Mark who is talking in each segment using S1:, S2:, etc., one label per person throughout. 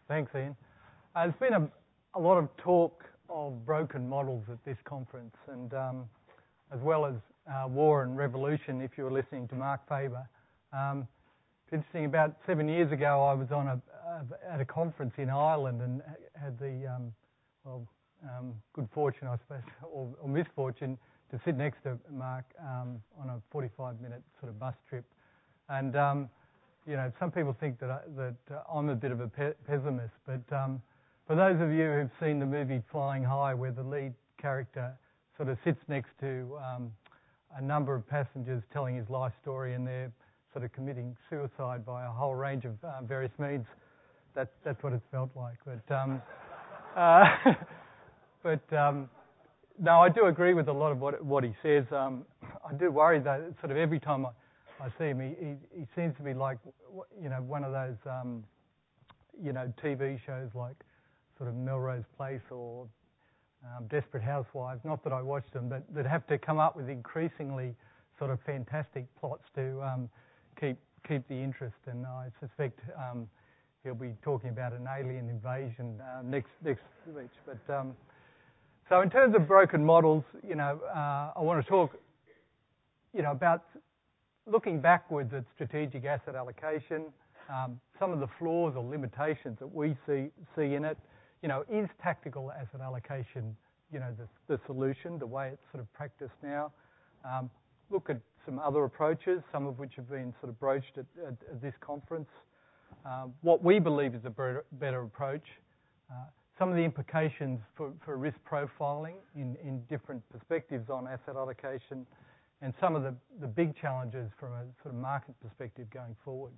S1: Thanks, Ian. There's been a lot of talk of broken models at this conference, and as well as war and revolution, if you were listening to Mark Faber. It's interesting, about 7 years ago I was on at a conference in Ireland and had the good fortune, I suppose, or misfortune, to sit next to Mark on a 45-minute sort of bus trip. And some people think that I'm a bit of a pessimist, but for those of you who've seen the movie Flying High, where the lead character sort of sits next to a number of passengers telling his life story, and they're sort of committing suicide by a whole range of various means, that's what it's felt like. But no, I do agree with a lot of what he says. I do worry though, sort of every time I see him, he seems to be like, one of those, TV shows like sort of Melrose Place or Desperate Housewives. Not that I watch them, but that have to come up with increasingly sort of fantastic plots to keep the interest. And I suspect he'll be talking about an alien invasion next week. But so in terms of broken models, I want to talk, about looking backwards at strategic asset allocation, some of the flaws or limitations that we see in it. Is tactical asset allocation, the solution, the way it's sort of practiced now? Look at some other approaches, some of which have been sort of broached at this conference. What we believe is a better approach. Some of the implications for risk profiling in different perspectives on asset allocation, and some of the big challenges from a sort of market perspective going forward.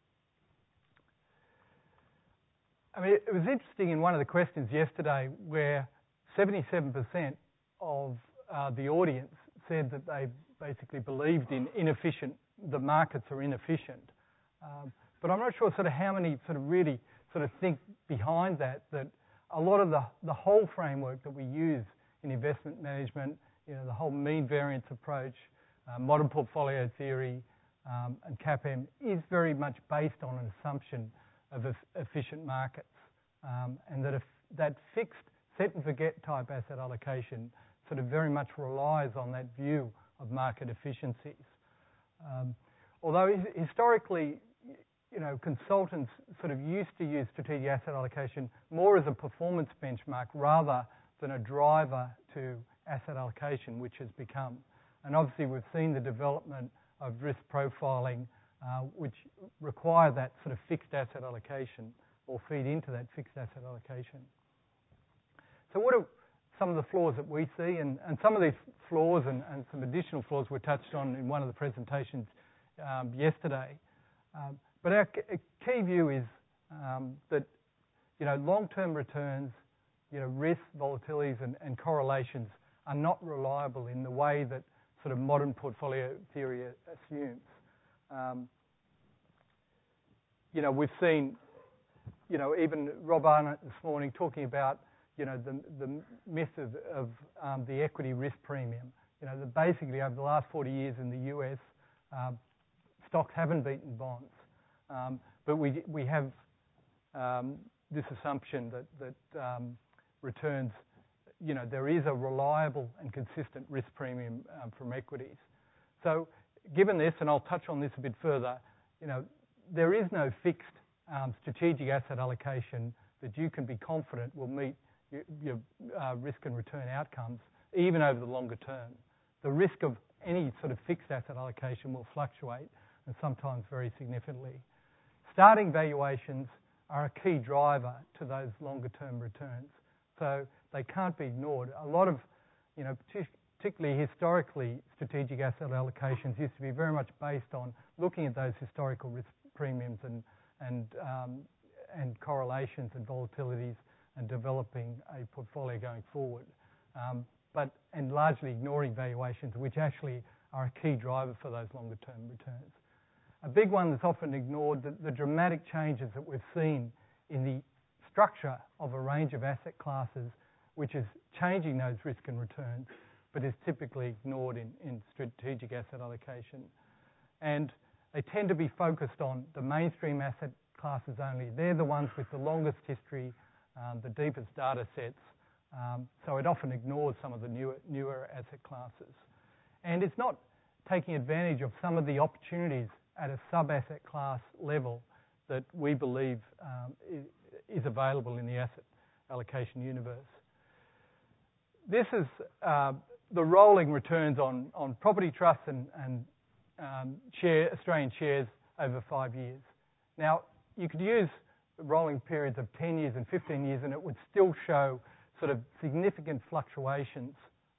S1: I mean, it was interesting in one of the questions yesterday where 77% of the audience said that they basically believed in the markets are inefficient. But I'm not sure sort of how many sort of really sort of think behind that a lot of the whole framework that we use in investment management, the whole mean variance approach, modern portfolio theory, and CAPM is very much based on an assumption of efficient markets, and that fixed set and forget type asset allocation sort of very much relies on that view of market efficiencies. Although historically, consultants sort of used to use strategic asset allocation more as a performance benchmark rather than a driver to asset allocation, which has become. And obviously we've seen the development of risk profiling, which require that sort of fixed asset allocation or feed into that fixed asset allocation. So what are some of the flaws that we see? And some of these flaws and some additional flaws were touched on in one of the presentations yesterday. But our key view is that long-term returns, risk, volatilities and correlations are not reliable in the way that sort of modern portfolio theory assumes. We've seen, even Rob Arnott this morning talking about, the myth of the equity risk premium. That basically over the last 40 years in the US, stocks haven't beaten bonds. But we have this assumption that returns, there is a reliable and consistent risk premium from equities. So given this, and I'll touch on this a bit further, there is no fixed strategic asset allocation that you can be confident will meet your risk and return outcomes, even over the longer term. The risk of any sort of fixed asset allocation will fluctuate, and sometimes very significantly. Starting valuations are a key driver to those longer term returns, so they can't be ignored. A lot of, particularly historically, strategic asset allocations used to be very much based on looking at those historical risk premiums and correlations and volatilities and developing a portfolio going forward, and largely ignoring valuations, which actually are a key driver for those longer term returns. A big one that's often ignored, the dramatic changes that we've seen in the structure of a range of asset classes, which is changing those risk and returns, but is typically ignored in strategic asset allocation. And they tend to be focused on the mainstream asset classes only. They're the ones with the longest history, the deepest data sets, so it often ignores some of the newer asset classes. And it's not taking advantage of some of the opportunities at a sub-asset class level that we believe is available in the asset allocation universe. This is the rolling returns on property trusts and Australian shares over 5 years. Now, you could use rolling periods of 10 years and 15 years and it would still show sort of significant fluctuations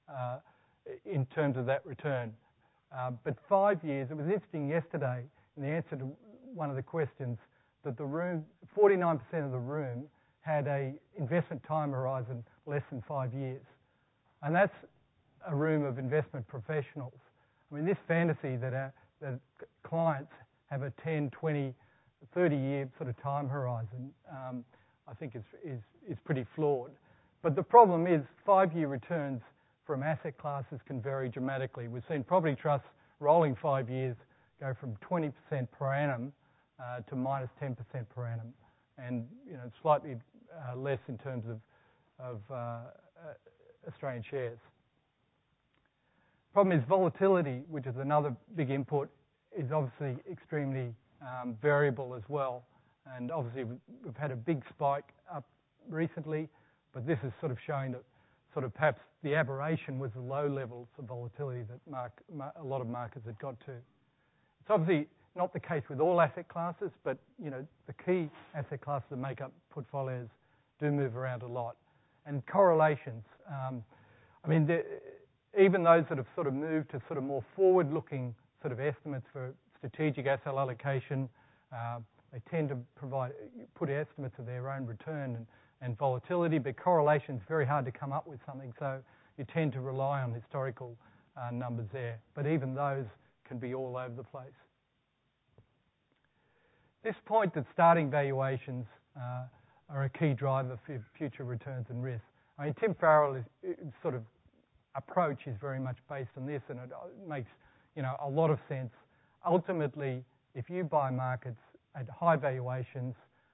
S1: in terms of that return. But 5 years, it was interesting yesterday in the answer to one of the questions that the room, 49% of the room had a investment time horizon less than 5 years. And that's a room of investment professionals. I mean, this fantasy that clients have a 10, 20, 30-year sort of time horizon, I think is pretty flawed. But the problem is 5-year returns from asset classes can vary dramatically. We've seen property trusts rolling 5 years go from 20% per annum to minus 10% per annum, and slightly less in terms of Australian shares. Problem is volatility, which is another big input, is obviously extremely variable as well. And obviously we've had a big spike up recently, but this is sort of showing that sort of perhaps the aberration was the low levels of volatility that a lot of markets had got to. It's obviously not the case with all asset classes, but the key asset classes that make up portfolios do move around a lot. And correlations, I mean, even those that have sort of moved to sort of more forward-looking sort of estimates for strategic asset allocation, they tend to put estimates of their own return and volatility, but correlation is very hard to come up with something, so you tend to rely on historical numbers there. But even those can be all over the place. This point that starting valuations are a key driver for future returns and risk. I mean, Tim Farrell's sort of approach is very much based on this, and it makes a lot of sense. Ultimately, if you buy markets at high valuations,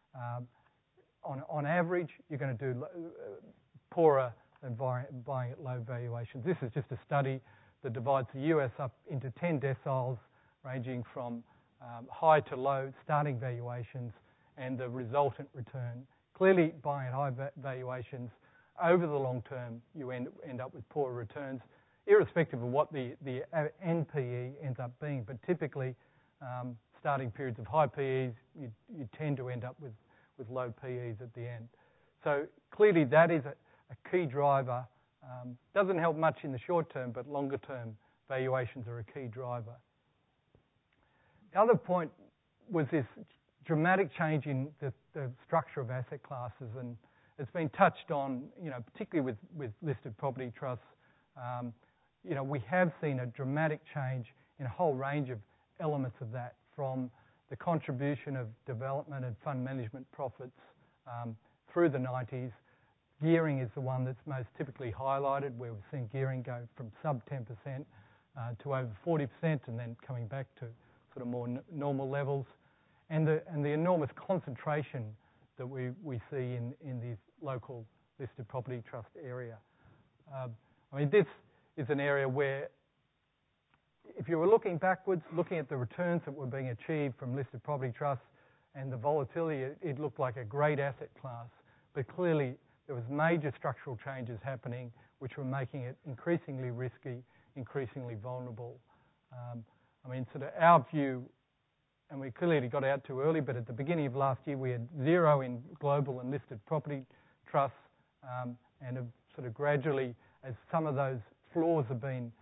S1: on average, you're going to do poorer than buying at low valuations. This is just a study that divides the US up into 10 deciles, ranging from high to low starting valuations and the resultant return. Clearly, buying at high valuations over the long term, you end up with poorer returns, irrespective of what the NPE ends up being. But typically, starting periods of high PEs, you tend to end up with low PEs at the end. So clearly, that is a key driver. Doesn't help much in the short term, but longer term valuations are a key driver. The other point was this dramatic change in the structure of asset classes, and it's been touched on, particularly with listed property trusts. We have seen a dramatic change in a whole range of elements of that, from the contribution of development and fund management profits through the 90s. Gearing is the one that's most typically highlighted, where we've seen gearing go from sub 10% to over 40%, and then coming back to sort of more normal levels, and the enormous concentration that we see in these local listed property trust area. I mean, this is an area where, if you were looking backwards, looking at the returns that were being achieved from listed property trusts and the volatility, it looked like a great asset class. But clearly, there was major structural changes happening, which were making it increasingly risky, increasingly vulnerable. I mean, sort of our view, and we clearly got out too early, but at the beginning of last year, we had zero in global and listed property trusts, and have sort of gradually, as some of those flaws have been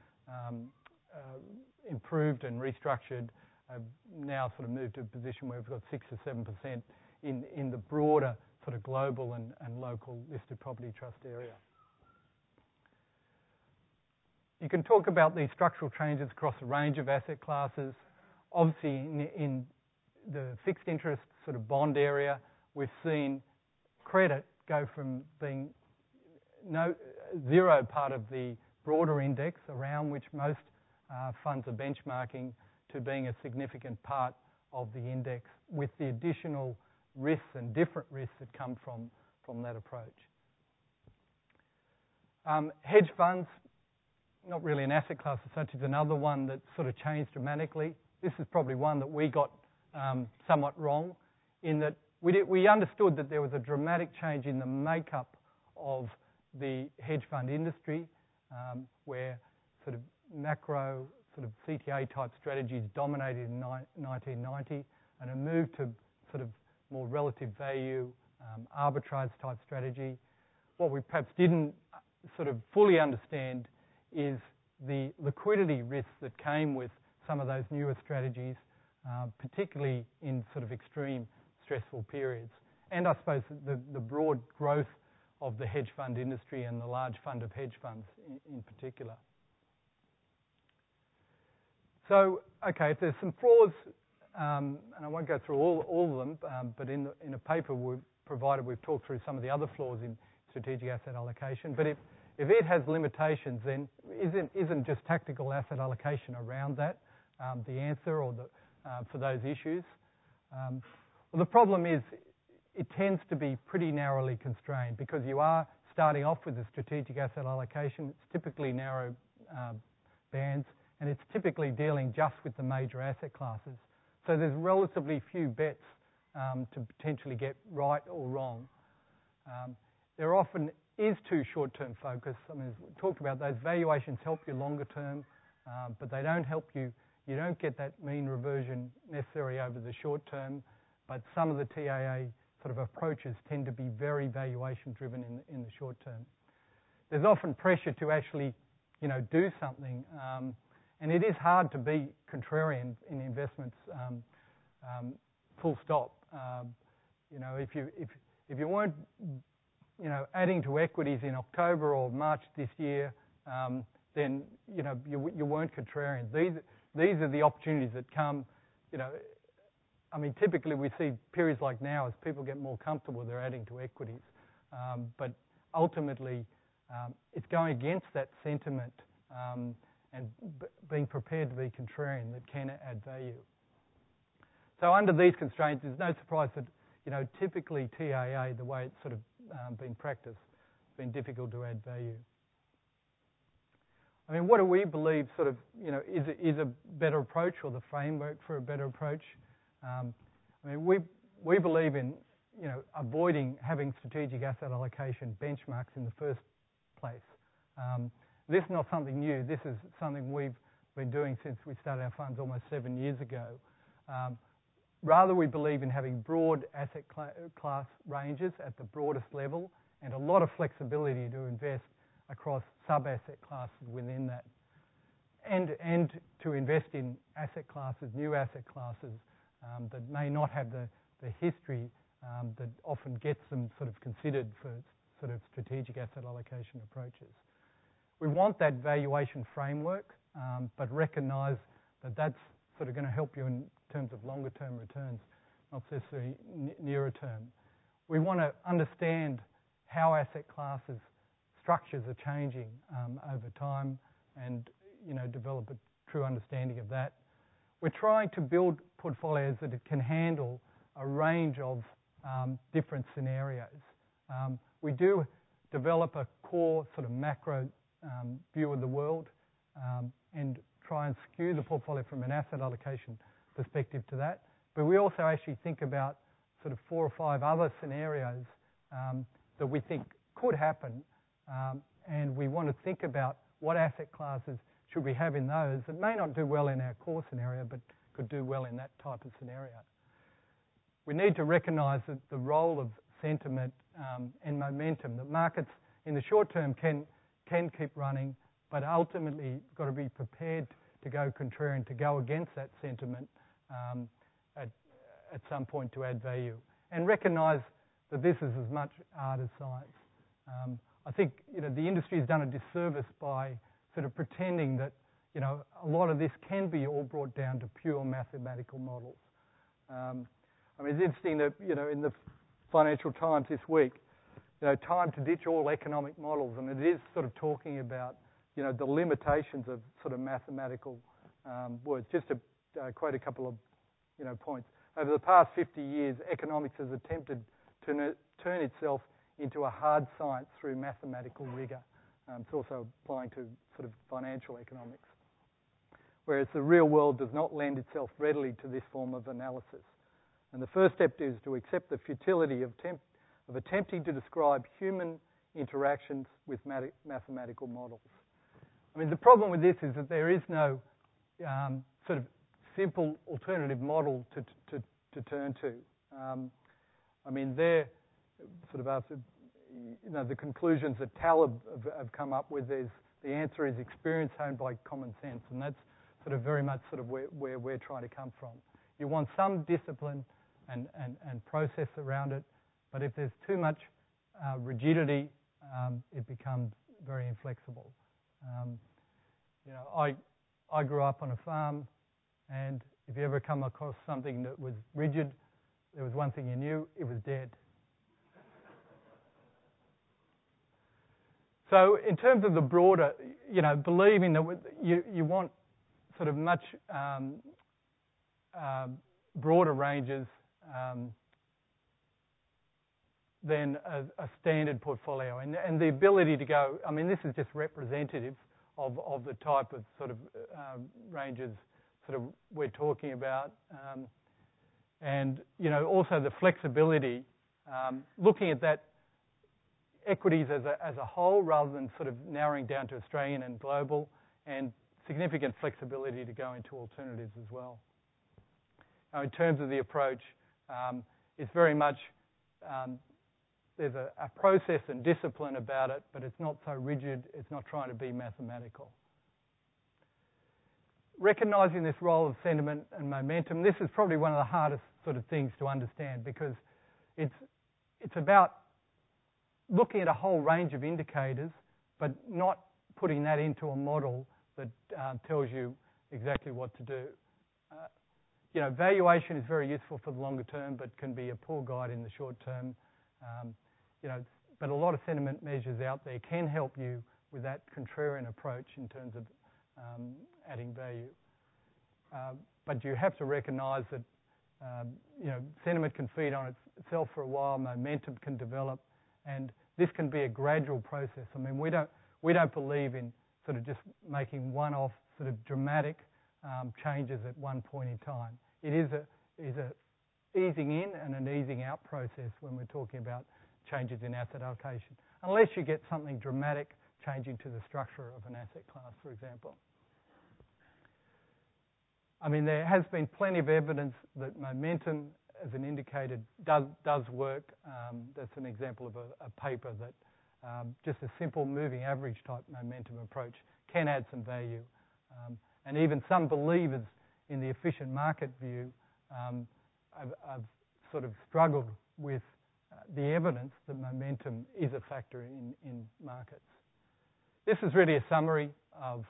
S1: improved and restructured, have now sort of moved to a position where we've got 6 or 7% in the broader sort of global and local listed property trust area. You can talk about these structural changes across a range of asset classes. Obviously, in the fixed interest sort of bond area, we've seen credit go from being zero part of the broader index around which most funds are benchmarking, to being a significant part of the index, with the additional risks and different risks that come from that approach. Hedge funds, not really an asset class as such, is another one that sort of changed dramatically. This is probably one that we got somewhat wrong, in that we understood that there was a dramatic change in the makeup of the hedge fund industry, where sort of macro, sort of CTA type strategies dominated in 1990, and a move to sort of more relative value, arbitrage type strategy. What we perhaps didn't sort of fully understand is the liquidity risks that came with some of those newer strategies, particularly in sort of extreme stressful periods. And I suppose the broad growth of the hedge fund industry and the large fund of hedge funds in particular. So, okay, if there's some flaws, and I won't go through all of them, but in a paper we've provided, we've talked through some of the other flaws in strategic asset allocation. But if it has limitations, then isn't just tactical asset allocation around that the answer or for those issues? Well, the problem is it tends to be pretty narrowly constrained, because you are starting off with a strategic asset allocation. It's typically narrow bands, and it's typically dealing just with the major asset classes. So there's relatively few bets to potentially get right or wrong. There often is too short-term focus. I mean, as we talked about, those valuations help you longer term, but they don't help you. You don't get that mean reversion necessary over the short term, but some of the TAA sort of approaches tend to be very valuation driven in the short term. There's often pressure to actually, do something, and it is hard to be contrarian in investments, full stop. If you weren't, adding to equities in October or March this year, then you weren't contrarian. These are the opportunities that come. I mean, typically we see periods like now as people get more comfortable, they're adding to equities. But ultimately, it's going against that sentiment and being prepared to be contrarian that can add value. So under these constraints, there's no surprise that, typically TAA, the way it's sort of been practiced, it's been difficult to add value. I mean, what do we believe sort of, is a better approach or the framework for a better approach? I mean, we believe in, avoiding having strategic asset allocation benchmarks in the first place. This is not something new. This is something we've been doing since we started our funds almost 7 years ago. Rather, we believe in having broad asset class ranges at the broadest level and a lot of flexibility to invest across sub-asset classes within that. And to invest in asset classes, new asset classes, that may not have the history that often gets them sort of considered for sort of strategic asset allocation approaches. We want that valuation framework, but recognise that that's sort of going to help you in terms of longer term returns, not necessarily nearer term. We want to understand how asset classes structures are changing over time and develop a true understanding of that. We're trying to build portfolios that it can handle a range of different scenarios. We do develop a core sort of macro view of the world and try and skew the portfolio from an asset allocation perspective to that. But we also actually think about sort of 4 or 5 other scenarios that we think could happen, and we want to think about what asset classes should we have in those that may not do well in our core scenario, but could do well in that type of scenario. We need to recognise that the role of sentiment and momentum, that markets in the short term can keep running, but ultimately you've got to be prepared to go contrarian, to go against that sentiment at some point to add value. And recognise that this is as much art as science. I think the industry has done a disservice by sort of pretending that a lot of this can be all brought down to pure mathematical models. I mean, it's interesting that in the Financial Times this week, time to ditch all economic models, and it is sort of talking about the limitations of sort of mathematical words. Just to quote a couple of points. over the past 50 years, economics has attempted to turn itself into a hard science through mathematical rigour. It's also applying to sort of financial economics, whereas the real world does not lend itself readily to this form of analysis. And the first step is to accept the futility of attempting to describe human interactions with mathematical models. I mean, the problem with this is that there is no sort of simple alternative model to turn to. I mean, they're sort of after, the conclusions that Taleb have come up with is the answer is experience honed by common sense, and that's sort of very much sort of where we're trying to come from. You want some discipline and process around it, but if there's too much rigidity, it becomes very inflexible. I grew up on a farm, and if you ever come across something that was rigid, there was one thing you knew: it was dead. So in terms of the broader, believing that you want sort of much broader ranges than a standard portfolio. And the ability to go, I mean, this is just representative of the type of sort of ranges sort of we're talking about. And, also the flexibility, looking at that equities as a whole rather than sort of narrowing down to Australian and global, and significant flexibility to go into alternatives as well. Now, in terms of the approach, it's very much, there's a process and discipline about it, but it's not so rigid, it's not trying to be mathematical. Recognising this role of sentiment and momentum, this is probably one of the hardest sort of things to understand, because it's about looking at a whole range of indicators, but not putting that into a model that tells you exactly what to do. Valuation is very useful for the longer term, but can be a poor guide in the short term. But a lot of sentiment measures out there can help you with that contrarian approach in terms of adding value. But you have to recognise that sentiment can feed on itself for a while, momentum can develop, and this can be a gradual process. I mean, we don't believe in sort of just making one-off sort of dramatic changes at one point in time. It is a easing in and an easing out process when we're talking about changes in asset allocation, unless you get something dramatic changing to the structure of an asset class, for example. I mean, there has been plenty of evidence that momentum as an indicator does work. That's an example of a paper that just a simple moving average type momentum approach can add some value. And even some believers in the efficient market view have sort of struggled with the evidence that momentum is a factor in markets. This is really a summary of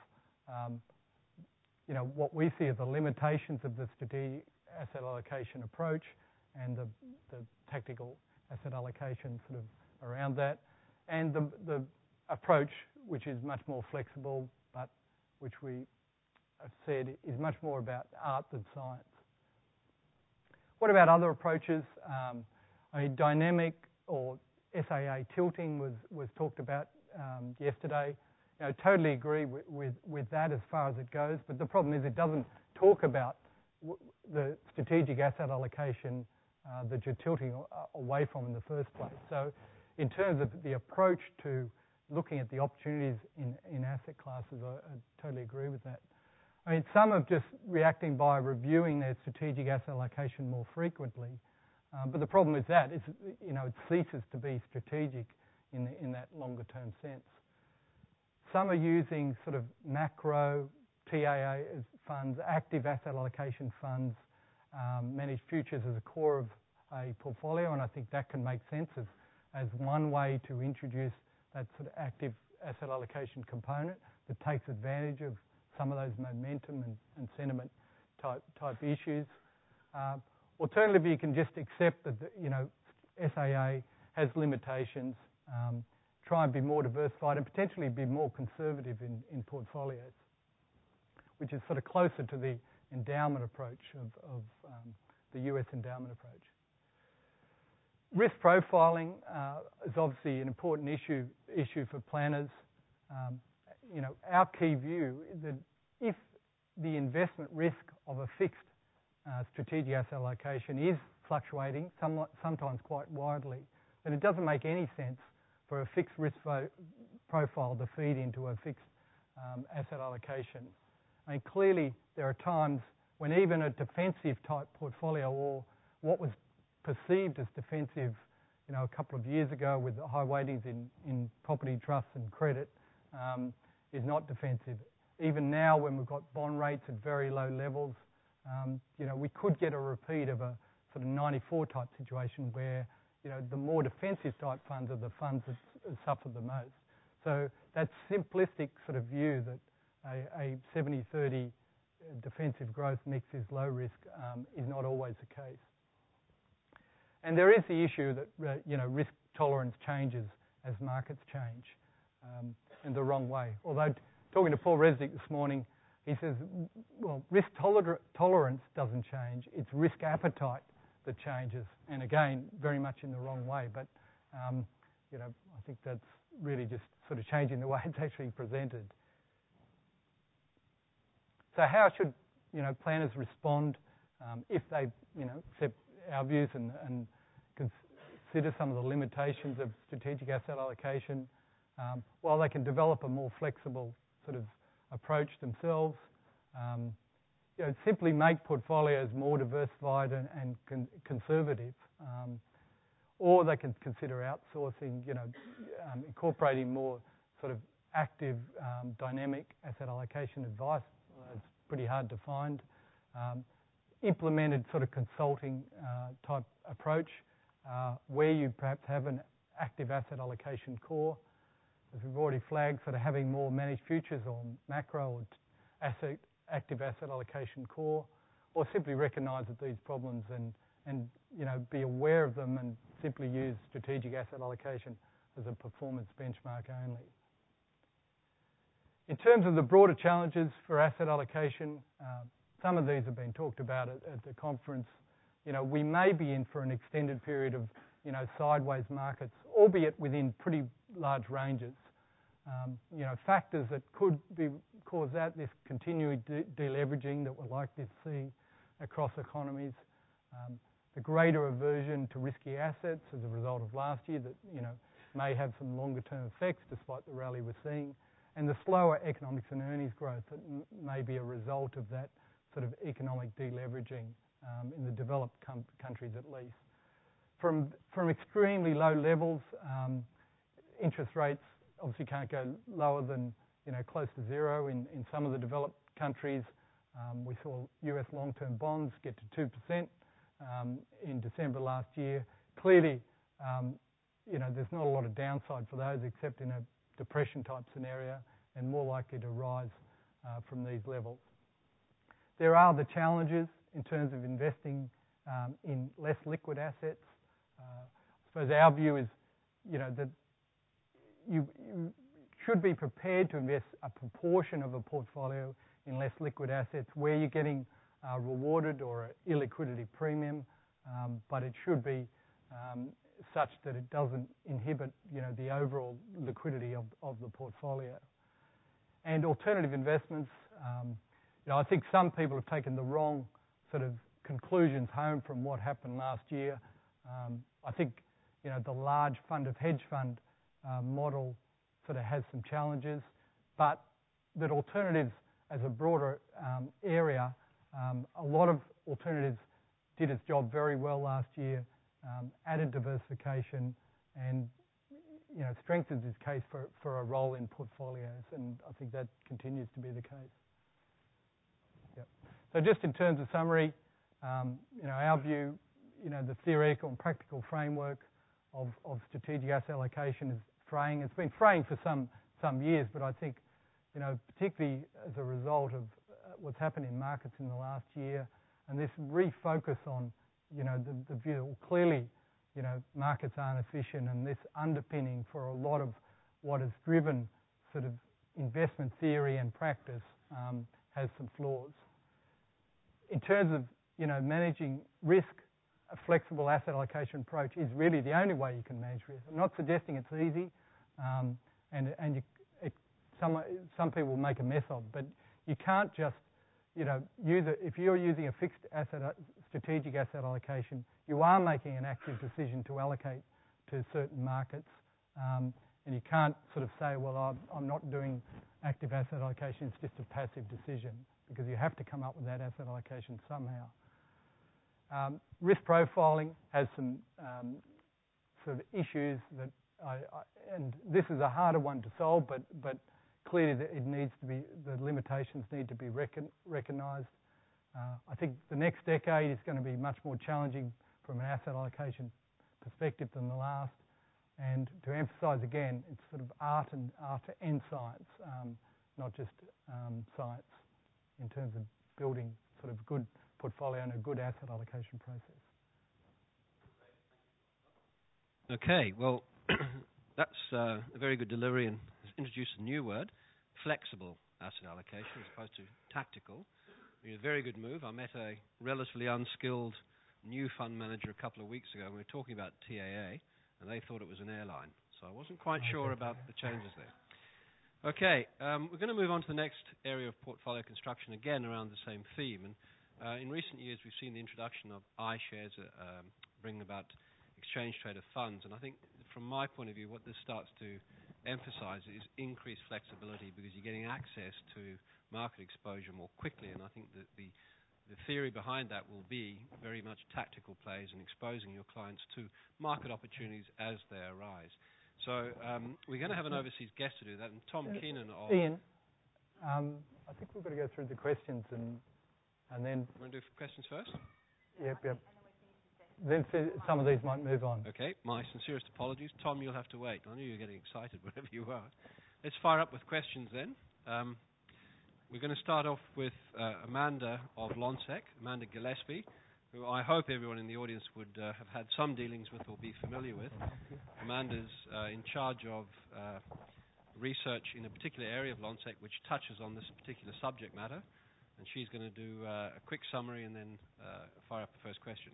S1: what we see as the limitations of the strategic asset allocation approach and the tactical asset allocation sort of around that, and the approach which is much more flexible, but which we have said is much more about art than science. What about other approaches? Dynamic or SAA tilting was talked about yesterday. Totally agree with that as far as it goes, but the problem is it doesn't talk about the strategic asset allocation that you're tilting away from in the first place. So in terms of the approach to looking at the opportunities in asset classes, I totally agree with that. I mean, some are just reacting by reviewing their strategic asset allocation more frequently, but the problem with that is, it ceases to be strategic in that longer term sense. Some are using sort of macro TAA funds, active asset allocation funds, managed futures as a core of a portfolio, and I think that can make sense as one way to introduce that sort of active asset allocation component that takes advantage of some of those momentum and sentiment type issues. Alternatively, you can just accept that SAA has limitations, try and be more diversified and potentially be more conservative in portfolios, which is sort of closer to the endowment approach of the US endowment approach. Risk profiling is obviously an important issue for planners. Our key view is that if the investment risk of a fixed strategic asset allocation is fluctuating sometimes quite widely, then it doesn't make any sense for a fixed risk profile to feed into a fixed asset allocation. I mean, clearly there are times when even a defensive type portfolio, or what was perceived as defensive, a couple of years ago with the high weightings in property trusts and credit, is not defensive. Even now, when we've got bond rates at very low levels, we could get a repeat of a sort of 94 type situation where, the more defensive type funds are the funds that suffer the most. So that simplistic sort of view that a 70-30 defensive growth mix is low risk is not always the case. And there is the issue that, risk tolerance changes as markets change in the wrong way. Although talking to Paul Resnick this morning, he says, well, risk tolerance doesn't change, it's risk appetite that changes. And again, very much in the wrong way. But, I think that's really just sort of changing the way it's actually presented. So how should, planners respond if they, accept our views and consider some of the limitations of strategic asset allocation? While they can develop a more flexible sort of approach themselves, simply make portfolios more diversified and conservative, or they can consider outsourcing, incorporating more sort of active, dynamic asset allocation advice. It's pretty hard to find. Implemented sort of consulting type approach, where you perhaps have an active asset allocation core. As we've already flagged, sort of having more managed futures or macro or active asset allocation core, or simply recognise that these problems and be aware of them and simply use strategic asset allocation as a performance benchmark only. In terms of the broader challenges for asset allocation, some of these have been talked about at the conference. We may be in for an extended period of, sideways markets, albeit within pretty large ranges. Factors that could cause that, this continued deleveraging that we're likely to see across economies, the greater aversion to risky assets as a result of last year that, may have some longer term effects despite the rally we're seeing, and the slower economics and earnings growth that may be a result of that sort of economic deleveraging in the developed countries at least. From extremely low levels, interest rates obviously can't go lower than close to zero in some of the developed countries. We saw US long-term bonds get to 2% in December last year. Clearly, there's not a lot of downside for those except in a depression type scenario and more likely to rise from these levels. There are the challenges in terms of investing in less liquid assets. I suppose our view is, that you should be prepared to invest a proportion of a portfolio in less liquid assets where you're getting rewarded or an illiquidity premium, but it should be such that it doesn't inhibit, the overall liquidity of the portfolio. And alternative investments, I think some people have taken the wrong sort of conclusions home from what happened last year. I think, the large fund of hedge fund model sort of has some challenges, but that alternatives as a broader area, a lot of alternatives did its job very well last year, added diversification and, strengthens its case for a role in portfolios, and I think that continues to be the case. Yep. So just in terms of summary, our view, the theoretical and practical framework of strategic asset allocation is fraying. It's been fraying for some years, but I think, particularly as a result of what's happened in markets in the last year, and this refocus on, the view clearly, markets aren't efficient, and this underpinning for a lot of what has driven sort of investment theory and practice has some flaws. In terms of, managing risk, a flexible asset allocation approach is really the only way you can manage risk. I'm not suggesting it's easy, some people make a mess of, but you can't just use it. If you're using a fixed strategic asset allocation, you are making an active decision to allocate to certain markets, and you can't sort of say, well, I'm not doing active asset allocation, it's just a passive decision, because you have to come up with that asset allocation somehow. Risk profiling has some sort of issues that and this is a harder one to solve, but clearly it needs to be, the limitations need to be recognised. I think the next decade is going to be much more challenging from an asset allocation perspective than the last. And to emphasise again, it's sort of art and science, not just science, in terms of building sort of good portfolio and a good asset allocation process.
S2: Okay, well, that's a very good delivery and has introduced a new word, flexible asset allocation as opposed to tactical. A very good move. I met a relatively unskilled new fund manager a couple of weeks ago, and we were talking about TAA, and they thought it was an airline. So I wasn't quite sure about the changes there. Okay, we're going to move on to the next area of portfolio construction, again around the same theme. And in recent years, we've seen the introduction of iShares bringing about exchange-traded funds. And I think from my point of view, what this starts to emphasize is increased flexibility, because you're getting access to market exposure more quickly. And I think that the theory behind that will be very much tactical plays and exposing your clients to market opportunities as they arise. So we're going to have an overseas guest to do that, and Tom Keenan of...
S1: Ian, I think we've got to go through the questions and then...
S2: You want to do questions first?
S1: Yep. Then some of these might move on.
S2: Okay, my sincerest apologies. Tom, you'll have to wait. I knew you were getting excited wherever you are. Let's fire up with questions then. We're going to start off with Amanda of Lonsec, Amanda Gillespie, who I hope everyone in the audience would have had some dealings with or be familiar with. Amanda's in charge of research in a particular area of Lonsec which touches on this particular subject matter, and she's going to do a quick summary and then fire up the first question.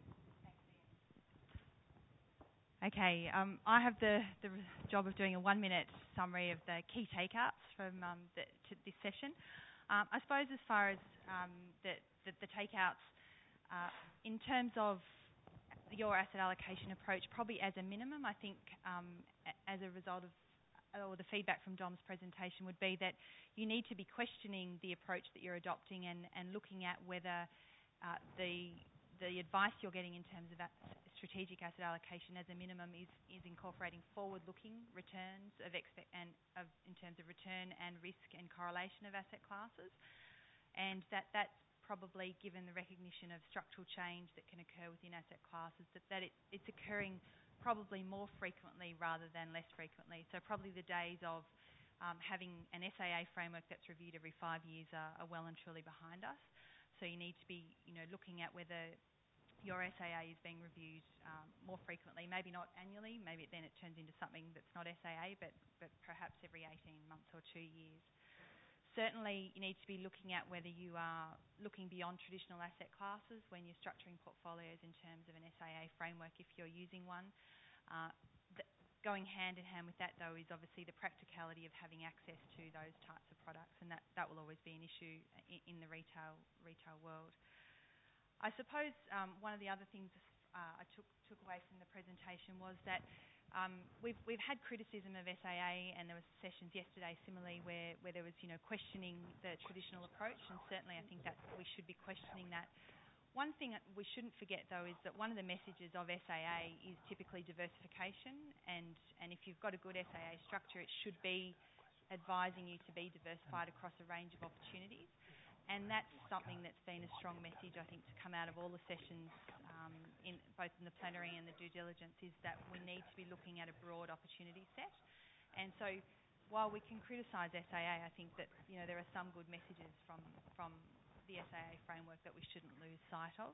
S3: Okay, I have the job of doing a 1-minute summary of the key takeouts from this session. I suppose as far as the takeouts, in terms of your asset allocation approach, probably as a minimum, I think as a result of or the feedback from Dom's presentation would be that you need to be questioning the approach that you're adopting and looking at whether the advice you're getting in terms of strategic asset allocation as a minimum is incorporating forward-looking returns in terms of return and risk and correlation of asset classes, and that's probably, given the recognition of structural change that can occur within asset classes, that it's occurring probably more frequently rather than less frequently. So probably the days of having an SAA framework that's reviewed every 5 years are well and truly behind us. So you need to be, looking at whether your SAA is being reviewed more frequently, maybe not annually, maybe then it turns into something that's not SAA, but perhaps every 18 months or 2 years. Certainly, you need to be looking at whether you are looking beyond traditional asset classes when you're structuring portfolios in terms of an SAA framework, if you're using one. Going hand in hand with that, though, is obviously the practicality of having access to those types of products, and that will always be an issue in the retail world. I suppose one of the other things I took away from the presentation was that we've had criticism of SAA, and there were sessions yesterday similarly where there was questioning the traditional approach, and certainly I think that we should be questioning that. One thing that we shouldn't forget, though, is that one of the messages of SAA is typically diversification, and if you've got a good SAA structure, it should be advising you to be diversified across a range of opportunities. And that's something that's been a strong message, I think, to come out of all the sessions, both in the plenary and the due diligence, is that we need to be looking at a broad opportunity set. And so while we can criticise SAA, I think that there are some good messages from the SAA framework that we shouldn't lose sight of.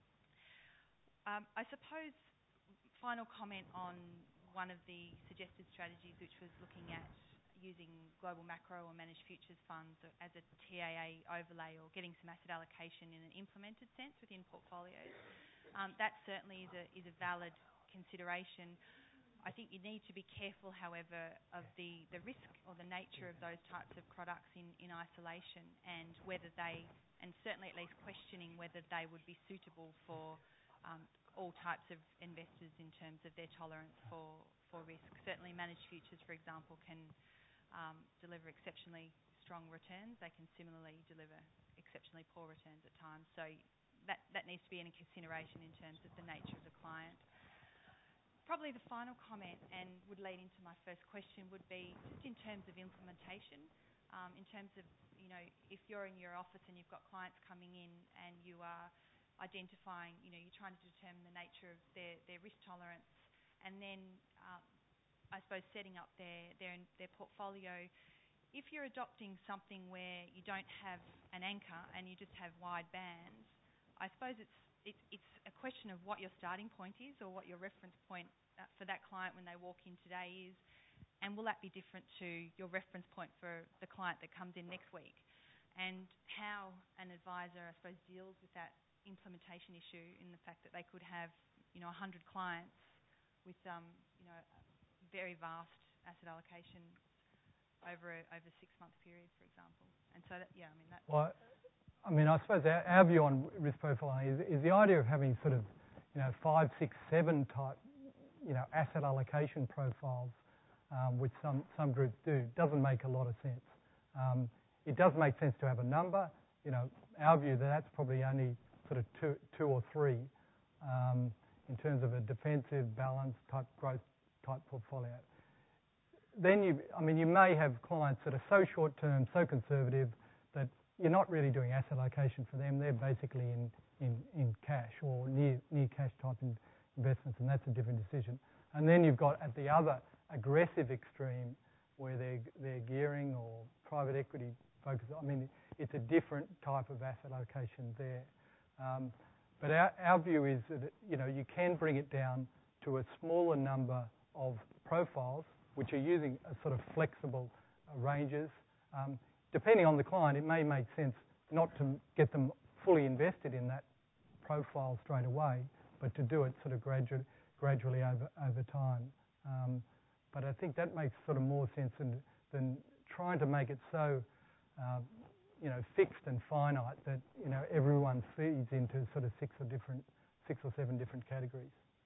S3: I suppose final comment on one of the suggested strategies, which was looking at using global macro or managed futures funds as a TAA overlay or getting some asset allocation in an implemented sense within portfolios. That certainly is a valid consideration. I think you need to be careful, however, of the risk or the nature of those types of products in isolation, and whether they, and certainly at least questioning whether they would be suitable for all types of investors in terms of their tolerance for risk. Certainly managed futures, for example, can deliver exceptionally strong returns. They can similarly deliver exceptionally poor returns at times. So that needs to be in consideration in terms of the nature of the client. Probably the final comment, and would lead into my first question, would be just in terms of implementation, in terms of, if you're in your office and you've got clients coming in and you are identifying, you're trying to determine the nature of their risk tolerance, and then I suppose setting up their portfolio. If you're adopting something where you don't have an anchor and you just have wide bands, I suppose it's a question of what your starting point is, or what your reference point for that client when they walk in today is, and will that be different to your reference point for the client that comes in next week, and how an advisor, I suppose, deals with that implementation issue in the fact that they could have 100 clients with very vast asset allocation over a 6-month period, for example. And so that, that.
S1: Well, I suppose our view on risk profiling is the idea of having sort of 5, 6, 7 type asset allocation profiles, which some groups do, doesn't make a lot of sense. It does make sense to have a number. Our view that's probably only sort of two or three in terms of a defensive, balanced type growth type portfolio. Then you may have clients that are so short term, so conservative that you're not really doing asset allocation for them. They're basically in cash or near cash type investments, and that's a different decision. And then you've got at the other aggressive extreme where they're gearing or private equity focus. It's a different type of asset allocation there. But our view is that you can bring it down to a smaller number of profiles which are using a sort of flexible ranges. Depending on the client, it may make sense not to get them fully invested in that profile straight away, but to do it sort of gradually over time. But I think that makes sort of more sense than trying to make it so fixed and finite that everyone feeds into sort of 6 or 7 different categories.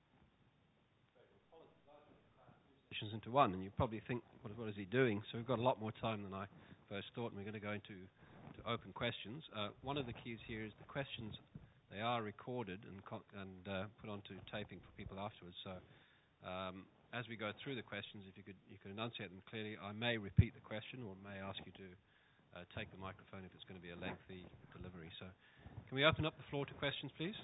S2: Into one, and you probably think, what is he doing? So we've got a lot more time than I first thought, and we're going to go into open questions. One of the keys here is the questions. They are recorded and put onto taping for people afterwards. So as we go through the questions, if you could enunciate them clearly, I may repeat the question or may ask you to take the microphone if it's going to be a lengthy delivery. So can we open up the floor to questions, please?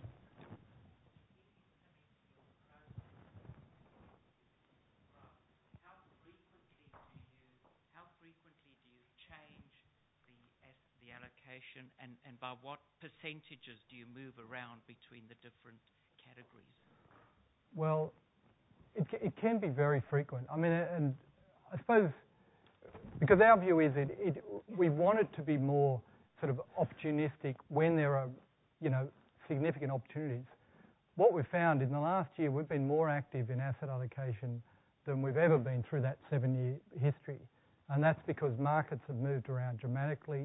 S4: And by what percentages do you move around between the different categories?
S1: Well, it can be very frequent. And I suppose because our view is we want it to be more sort of opportunistic when there are significant opportunities. What we've found in the last year, we've been more active in asset allocation than we've ever been through that 7-year history, and that's because markets have moved around dramatically.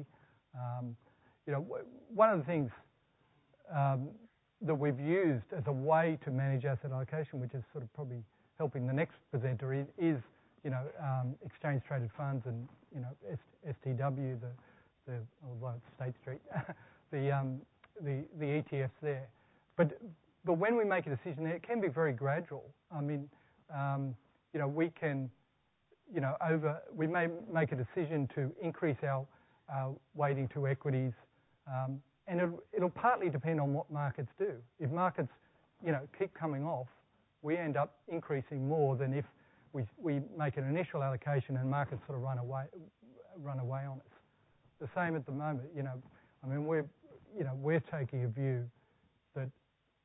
S1: One of the things that we've used as a way to manage asset allocation, which is sort of probably helping the next presenter, is exchange traded funds and STW, although it's State Street, the ETFs there. But when we make a decision there, it can be very gradual. We can we may make a decision to increase our weighting to equities, and it'll partly depend on what markets do. If markets, keep coming off, we end up increasing more than if we make an initial allocation and markets sort of run away on us. The same at the moment. We're taking a view that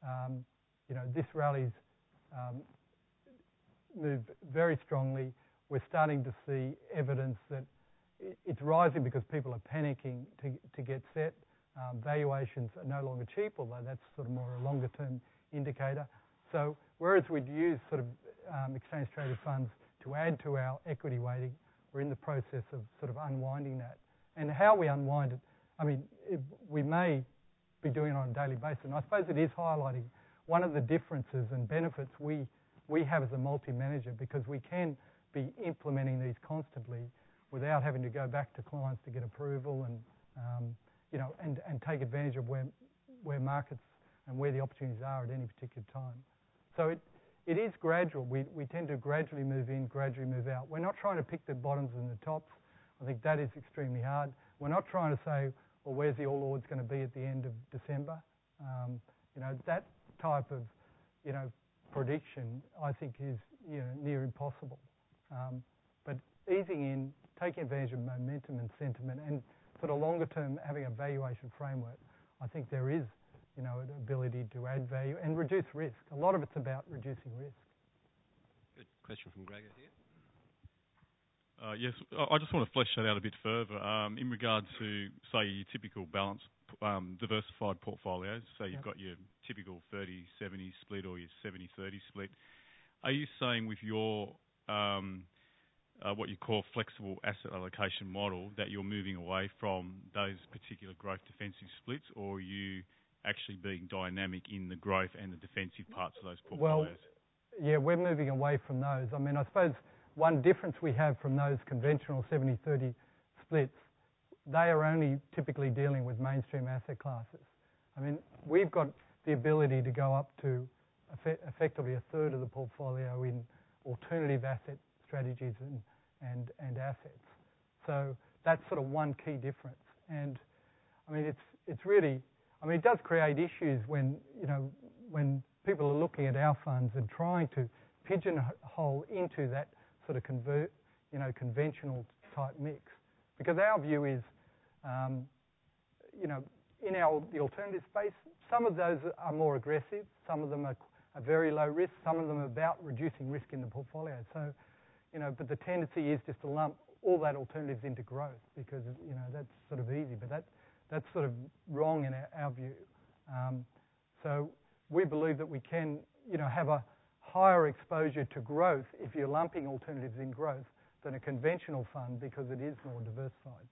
S1: this rally's moved very strongly. we're starting to see evidence that it's rising because people are panicking to get set. Valuations are no longer cheap, although that's sort of more a longer term indicator. So whereas we'd use sort of exchange traded funds to add to our equity weighting, we're in the process of sort of unwinding that. And how we unwind it, I mean, we may be doing it on a daily basis. And I suppose it is highlighting one of the differences and benefits we have as a multi-manager, because we can be implementing these constantly without having to go back to clients to get approval and take advantage of where markets and where the opportunities are at any particular time. So it is gradual. We tend to gradually move in, gradually move out. We're not trying to pick the bottoms and the tops. I think that is extremely hard. We're not trying to say, well, where's the All Ords going to be at the end of December? That type of, prediction, I think is, near impossible. But easing in, taking advantage of momentum and sentiment, and sort of longer term having a valuation framework, I think there is, an ability to add value and reduce risk. A lot of it's about reducing risk.
S2: Good question from Gregor here.
S5: Yes, I just want to flesh that out a bit further. In regard to, say, your typical balanced, diversified portfolios, so you've got your typical 30-70 split or your 70-30 split. Are you saying with your what you call flexible asset allocation model that you're moving away from those particular growth defensive splits, or are you actually being dynamic in the growth and the defensive parts of those portfolios?
S1: Well, yeah, we're moving away from those. I mean, I suppose one difference we have from those conventional 70-30 splits, they are only typically dealing with mainstream asset classes. I mean, we've got the ability to go up to effectively a third of the portfolio in alternative asset strategies and assets. So that's sort of one key difference. And I mean, it's really, I mean, it does create issues when people are looking at our funds and trying to pigeonhole into that sort of conventional type mix, because our view is, in the alternative space, some of those are more aggressive, some of them are very low risk, some of them are about reducing risk in the portfolio. So, but the tendency is just to lump all that alternatives into growth, because that's sort of easy, but that's sort of wrong in our view. So we believe that we can, have a higher exposure to growth if you're lumping alternatives in growth than a conventional fund, because it is more diversified.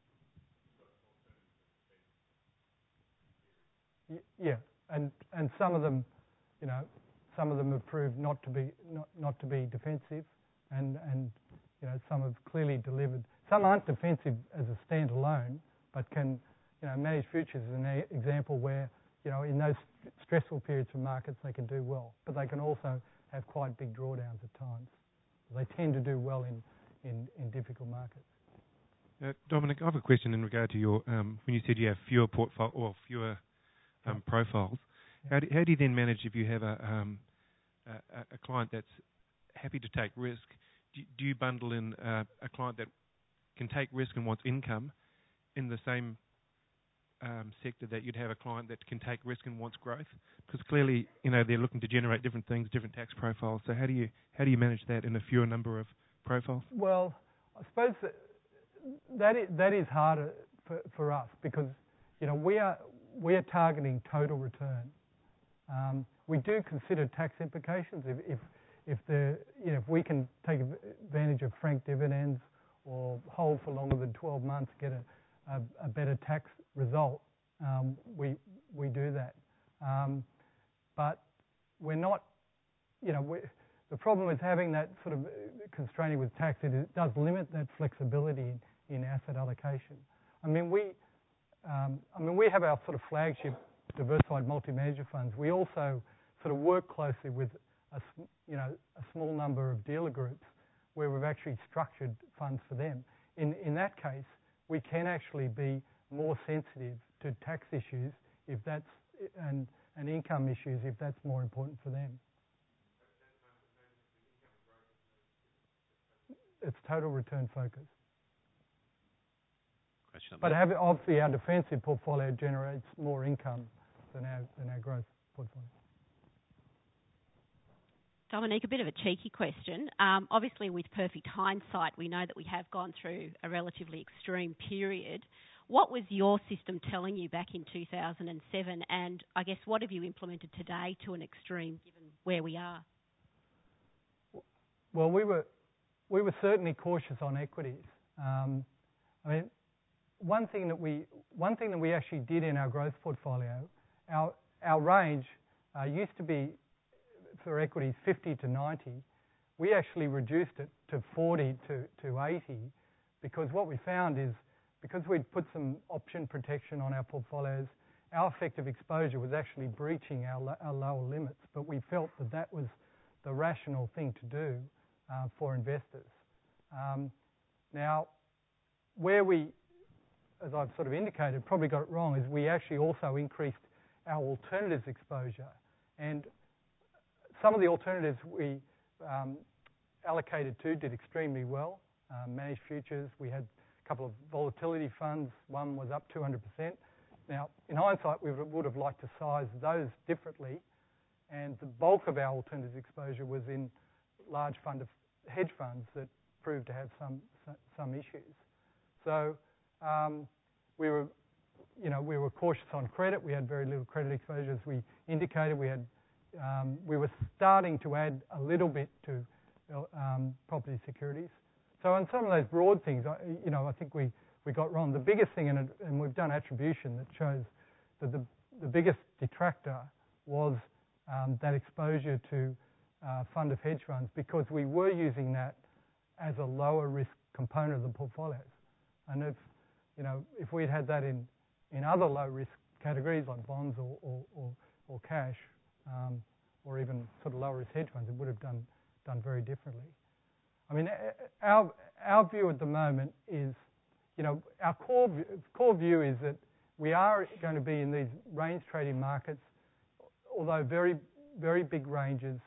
S1: Yeah, and some of them, have proved not to be defensive, and some have clearly delivered. Some aren't defensive as a standalone, but can, manage futures is an example where, in those stressful periods for markets, they can do well, but they can also have quite big drawdowns at times. They tend to do well in difficult markets.
S6: Dominic, I have a question in regard to your when you said you have fewer profiles. How do you then manage if you have a client that's happy to take risk? Do you bundle in a client that can take risk and wants income in the same sector that you'd have a client that can take risk and wants growth? Because clearly, they're looking to generate different things, different tax profiles. So how do you manage that in a fewer number of profiles?
S1: Well, I suppose that is harder for us, because we are targeting total return. We do consider tax implications if we can take advantage of franked dividends or hold for longer than 12 months, get a better tax result. We do that, but we're not. The problem with having that sort of constraining with tax, it does limit that flexibility in asset allocation. I mean, we have our sort of flagship diversified multi-manager funds. We also sort of work closely with a small number of dealer groups where we've actually structured funds for them. In that case, we can actually be more sensitive to tax issues if that's and income issues if that's more important for them. It's total return focused. But obviously our defensive portfolio generates more income than our growth portfolio.
S7: Dominique, a bit of a cheeky question. Obviously, with perfect hindsight, we know that we have gone through a relatively extreme period. What was your system telling you back in 2007? And I guess what have you implemented today to an extreme, given where we are?
S1: Well, we were certainly cautious on equities. I mean, one thing that we actually did in our growth portfolio, our range used to be for equities 50 to 90. We actually reduced it to 40 to 80 because what we found is because we'd put some option protection on our portfolios, our effective exposure was actually breaching our lower limits, but we felt that was the rational thing to do for investors. Now, where we, as I've sort of indicated, probably got it wrong is we actually also increased our alternatives exposure. And some of the alternatives we allocated to did extremely well. Managed futures, we had a couple of volatility funds. One was up 200%. Now, in hindsight, we would have liked to size those differently. And the bulk of our alternatives exposure was in large hedge funds that proved to have some issues. So we were cautious on credit. We had very little credit exposure, as we indicated. We were starting to add a little bit to property securities. So on some of those broad things, I think we got wrong. The biggest thing, and we've done attribution that shows that the biggest detractor was that exposure to fund of hedge funds, because we were using that as a lower risk component of the portfolios. And if we'd had that in other low risk categories like bonds or cash, or even sort of lower risk hedge funds, it would have done very differently. I mean, our view at the moment is, our core view is that we are going to be in these range trading markets, although very, very big ranges.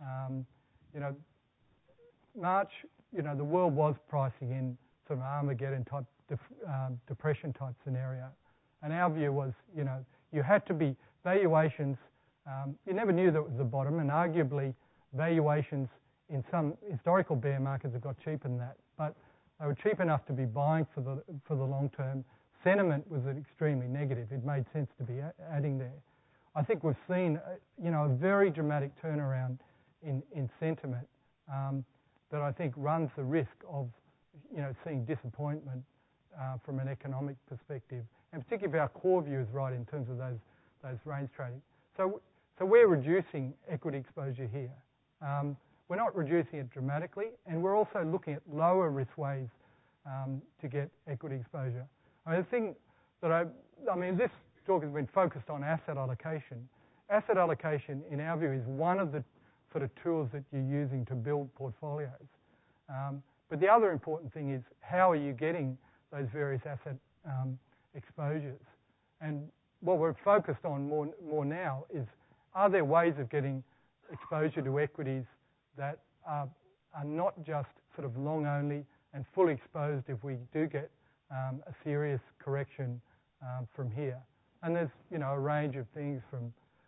S1: March, the world was pricing in sort of Armageddon type depression type scenario, and our view was, you had to be valuations. You never knew that was the bottom, and arguably valuations in some historical bear markets have got cheaper than that, but they were cheap enough to be buying for the long term. Sentiment was extremely negative. It made sense to be adding there. I think we've seen, a very dramatic turnaround in sentiment that I think runs the risk of, seeing disappointment from an economic perspective, and particularly if our core view is right in terms of those range trading. So we're reducing equity exposure here. We're not reducing it dramatically, and we're also looking at lower risk ways to get equity exposure. The thing that this talk has been focused on asset allocation. Asset allocation, in our view, is one of the sort of tools that you're using to build portfolios. But the other important thing is, how are you getting those various asset exposures? And what we're focused on more now is, are there ways of getting exposure to equities that are not just sort of long only and fully exposed if we do get a serious correction from here? And there's a range of things from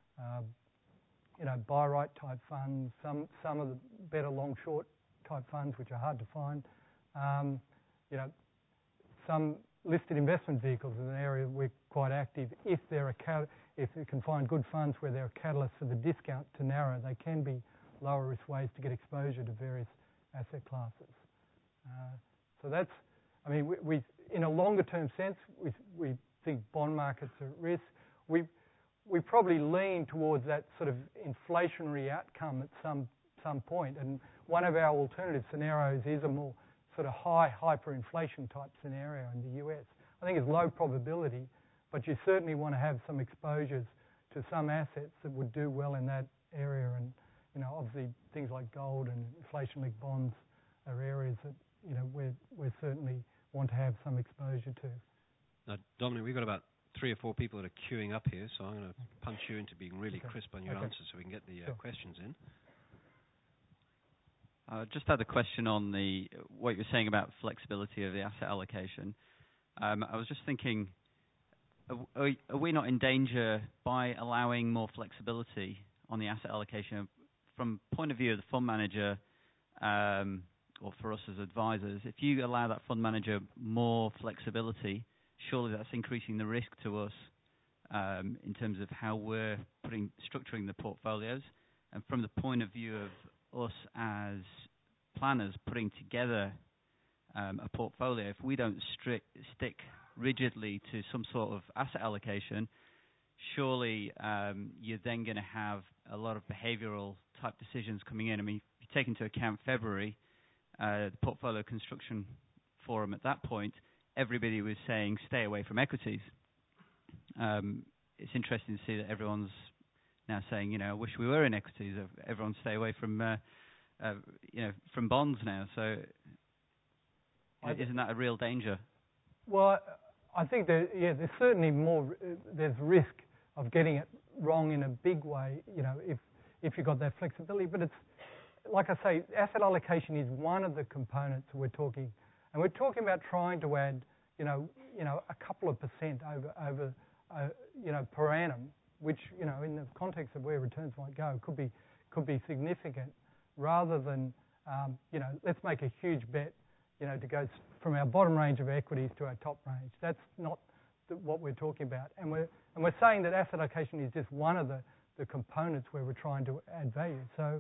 S1: buy right type funds, some of the better long short type funds which are hard to find. Some listed investment vehicles is an area we're quite active. If you can find good funds where there are catalysts for the discount to narrow, they can be lower risk ways to get exposure to various asset classes. So that's, we in a longer term sense, we think bond markets are at risk. We probably lean towards that sort of inflationary outcome at some point, and one of our alternative scenarios is a more sort of high hyperinflation type scenario in the US. I think it's low probability, but you certainly want to have some exposures to some assets that would do well in that area, and obviously things like gold and inflation-linked bonds are areas that we certainly want to have some exposure to.
S2: Now, Dominic, we've got about 3 or 4 people that are queuing up here, so I'm going to punch you into being really crisp on your answers so we can get the questions in.
S8: Just had a question on what you were saying about flexibility of the asset allocation. I was just thinking, are we not in danger by allowing more flexibility on the asset allocation from point of view of the fund manager, or for us as advisors, if you allow that fund manager more flexibility, surely that's increasing the risk to us in terms of how we're structuring the portfolios. And from the point of view of us as planners putting together a portfolio, if we don't stick rigidly to some sort of asset allocation, surely you're then going to have a lot of behavioural type decisions coming in. I mean, if you take into account February, the portfolio construction forum at that point, everybody was saying stay away from equities. It's interesting to see that everyone's now saying, I wish we were in equities. Everyone stay away from, from bonds now. So, isn't that a real danger?
S1: Well, I think there's certainly there's risk of getting it wrong in a big way, if you've got that flexibility. But it's, like I say, asset allocation is one of the components we're talking, and we're talking about trying to add, a couple of percent over per annum, which, in the context of where returns might go, could be significant, rather than, let's make a huge bet, to go from our bottom range of equities to our top range. That's not what we're talking about, and we're saying that asset allocation is just one of the components where we're trying to add value. So,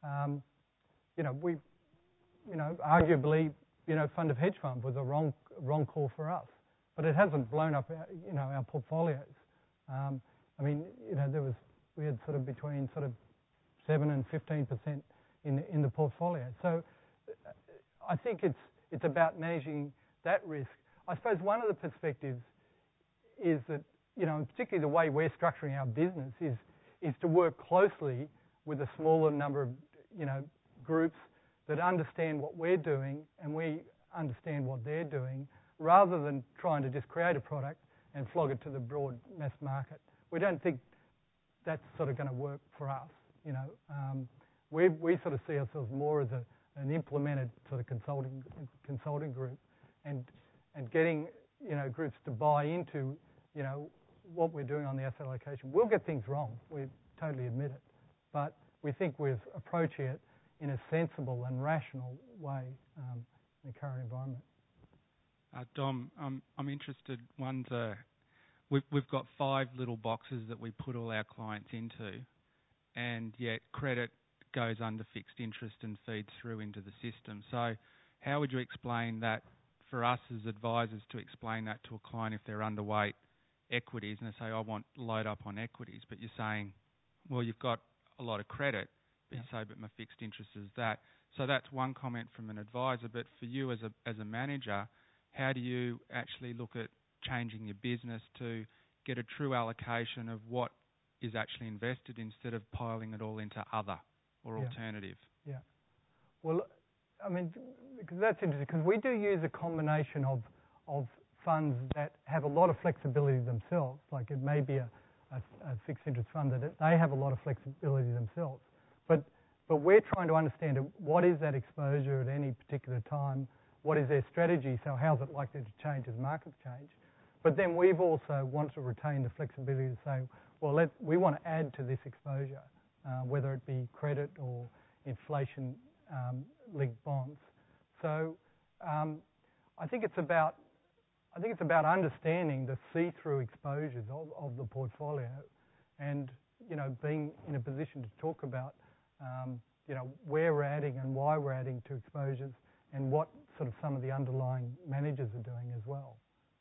S1: arguably, fund of hedge fund was a wrong call for us, but it hasn't blown up our portfolios. We had sort of between 7 and 15% in the portfolio. So I think it's about managing that risk. I suppose one of the perspectives is that, particularly the way we're structuring our business is to work closely with a smaller number of, groups that understand what we're doing and we understand what they're doing, rather than trying to just create a product and flog it to the broad mass market. We don't think that's sort of going to work for us. We sort of see ourselves more as an implemented sort of consulting group, and getting groups to buy into what we're doing on the asset allocation. We'll get things wrong. We totally admit it, but we think we're approaching it in a sensible and rational way in the current environment.
S6: Dom, I'm interested. We've got 5 little boxes that we put all our clients into, and yet credit goes under fixed interest and feeds through into the system. So how would you explain that for us as advisors, to explain that to a client if they're underweight equities and they say, I want load up on equities, but you're saying, well, you've got a lot of credit, but you say, but my fixed interest is that. So that's one comment from an advisor, but for you as a manager, how do you actually look at changing your business to get a true allocation of what is actually invested instead of piling it all into other or alternative? Yeah.
S1: Well, because that's interesting, because we do use a combination of funds that have a lot of flexibility themselves. Like it may be a fixed interest fund that they have a lot of flexibility themselves. But we're trying to understand what is that exposure at any particular time, what is their strategy, so how's it likely to change as markets change. But then we've also wanted to retain the flexibility to say, well, we want to add to this exposure, whether it be credit or inflation-linked bonds. So I think it's about understanding the see-through exposures of the portfolio, and being in a position to talk about where we're adding and why we're adding to exposures, and what sort of some of the underlying managers are doing as well.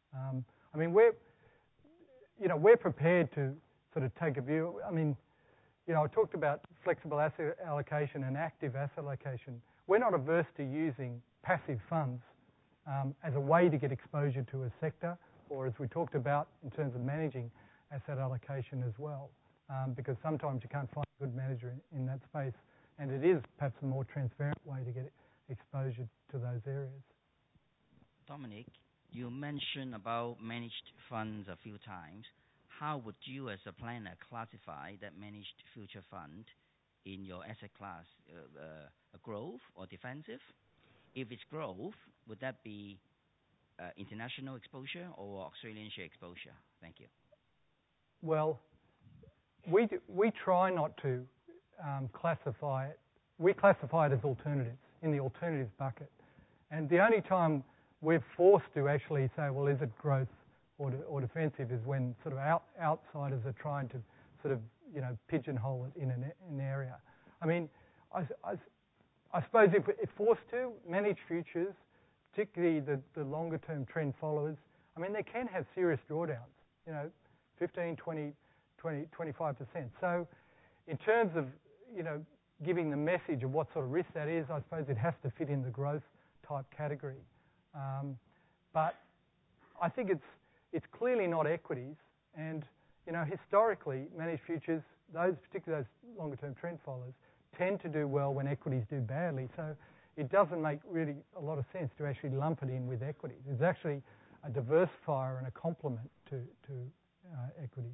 S1: We're prepared to sort of take a view. I talked about flexible asset allocation and active asset allocation. We're not averse to using passive funds as a way to get exposure to a sector, or as we talked about in terms of managing asset allocation as well, because sometimes you can't find a good manager in that space, and it is perhaps a more transparent way to get exposure to those areas.
S9: Dominic, you mentioned about managed funds a few times. How would you as a planner classify that managed future fund in your asset class, growth or defensive? If it's growth, would that be international exposure or Australian share exposure? Thank you.
S1: Well, we try not to classify it. We classify it as alternatives, in the alternatives bucket. And the only time we're forced to actually say, well, is it growth or defensive, is when sort of outsiders are trying to sort of, pigeonhole it in an area. I mean, I suppose if forced to, manage futures, particularly the longer-term trend followers, I mean, they can have serious drawdowns, 15, 20, 25%. So in terms of, giving the message of what sort of risk that is, I suppose it has to fit in the growth type category. But I think it's clearly not equities. And, historically, managed futures, particularly those longer-term trend followers, tend to do well when equities do badly. So it doesn't make really a lot of sense to actually lump it in with equities. It's actually a diversifier and a complement to equities.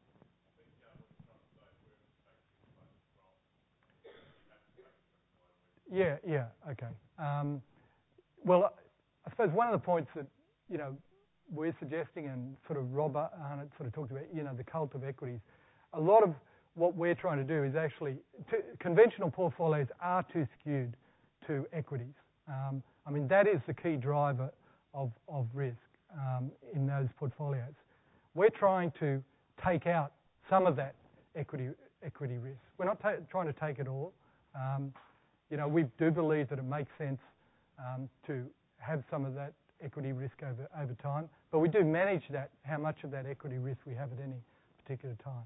S1: Yeah, okay. Well, I suppose one of the points that, we're suggesting, and sort of Robert Arnott sort of talked about, the cult of equities. A lot of what we're trying to do is actually, conventional portfolios are too skewed to equities. I mean, that is the key driver of risk in those portfolios. We're trying to take out some of that equity risk. We're not trying to take it all. We do believe that it makes sense to have some of that equity risk over time, but we do manage that, how much of that equity risk we have at any particular time.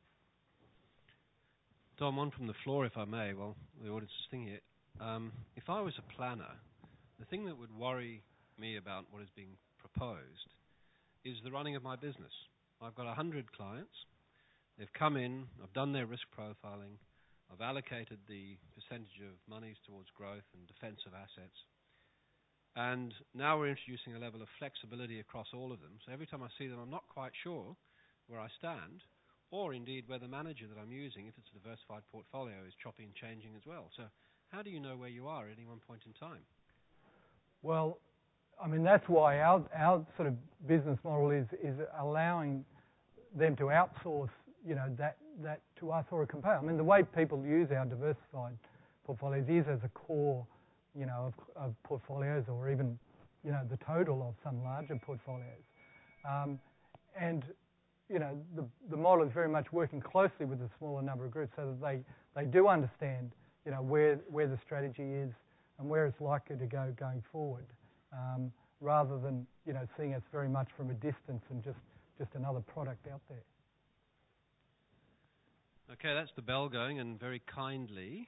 S2: Dom, on from the floor, if I may, while the audience is thinking it. If I was a planner, the thing that would worry me about what is being proposed is the running of my business. I've got 100 clients. They've come in, I've done their risk profiling, I've allocated the percentage of monies towards growth and defensive assets. And now we're introducing a level of flexibility across all of them. So every time I see them, I'm not quite sure where I stand, or indeed where the manager that I'm using, if it's a diversified portfolio, is chopping and changing as well. So how do you know where you are at any one point in time?
S1: Well, I mean, that's why our sort of business model is allowing them to outsource, that to us or a component. I mean, the way people use our diversified portfolios is as a core, of portfolios, or even, the total of some larger portfolios. And the model is very much working closely with a smaller number of groups so that they do understand, where the strategy is and where it's likely to go going forward, rather than, seeing us very much from a distance and just another product out there.
S2: Okay, that's the bell going, and very kindly,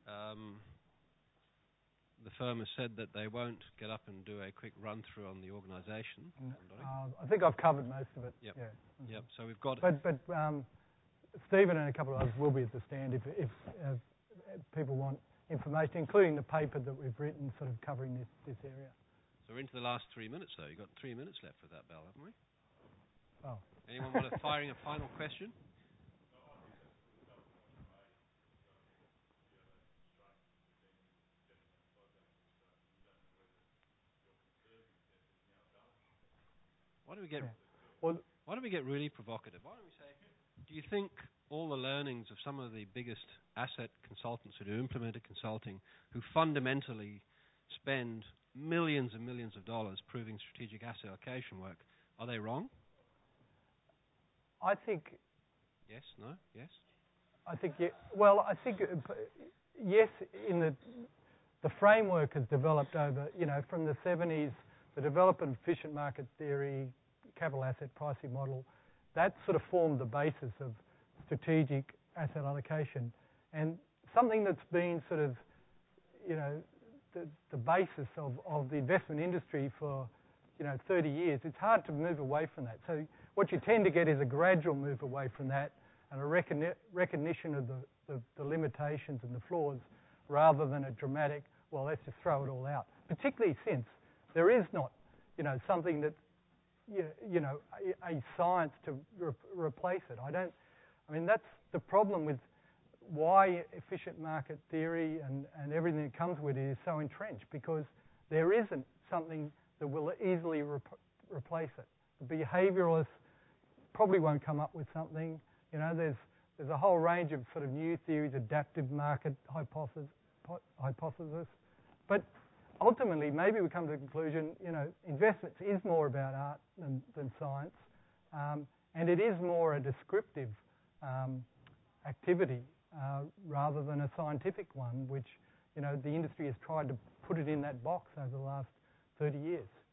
S2: the firm has said that they won't get up and do a quick run-through on the organisation.
S1: I think I've covered most of it.
S2: Yep.
S1: Yeah.
S2: Yep. So we've got.
S1: But Stephen and a couple of others will be at the stand if people want information, including the paper that we've written, sort of covering this area.
S2: So we're into the last 3 minutes, though. You've got 3 minutes left for that bell, haven't we?
S1: Oh.
S2: Anyone want to firing a final question? Why don't we get really provocative? Why don't we say, do you think all the learnings of some of the biggest asset consultants who do implemented consulting, who fundamentally spend millions and millions of dollars proving strategic asset allocation work, are they wrong?
S1: I think...
S2: Yes, no, yes?
S1: I think, well, I think, yes, in the framework has developed over, from the 70s, the development of efficient market theory, capital asset pricing model, that sort of formed the basis of strategic asset allocation. And something that's been sort of, the basis of the investment industry for, 30 years, it's hard to move away from that. So what you tend to get is a gradual move away from that and a recognition of the limitations and the flaws, rather than a dramatic, well, let's just throw it all out. Particularly since there is not, something that, a science to replace it. I mean, that's the problem with why efficient market theory and everything that comes with it is so entrenched, because there isn't something that will easily replace it. The behaviouralists probably won't come up with something. There's There's a whole range of sort of new theories, adaptive market hypothesis. But ultimately, maybe we come to the conclusion, investments is more about art than science, and it is more a descriptive activity rather than a scientific one, which the industry has tried to put it in that box over the last 30 years.